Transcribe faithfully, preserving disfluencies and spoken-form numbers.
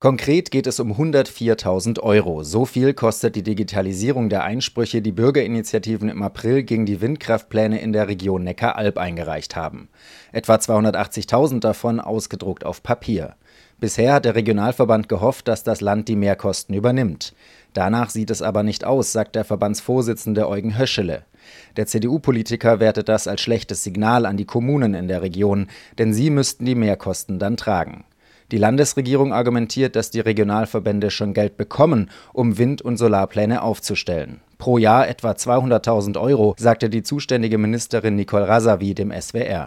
Konkret geht es um hundertviertausend Euro. So viel kostet die Digitalisierung der Einsprüche, die Bürgerinitiativen im April gegen die Windkraftpläne in der Region Neckar-Alb eingereicht haben. Etwa zweihundertachtzigtausend davon ausgedruckt auf Papier. Bisher hat der Regionalverband gehofft, dass das Land die Mehrkosten übernimmt. Danach sieht es aber nicht aus, sagt der Verbandsvorsitzende Eugen Höschele. Der C D U-Politiker wertet das als schlechtes Signal an die Kommunen in der Region, denn sie müssten die Mehrkosten dann tragen. Die Landesregierung argumentiert, dass die Regionalverbände schon Geld bekommen, um Wind- und Solarpläne aufzustellen. Pro Jahr etwa zweihunderttausend Euro, sagte die zuständige Ministerin Nicole Razavi dem S W R.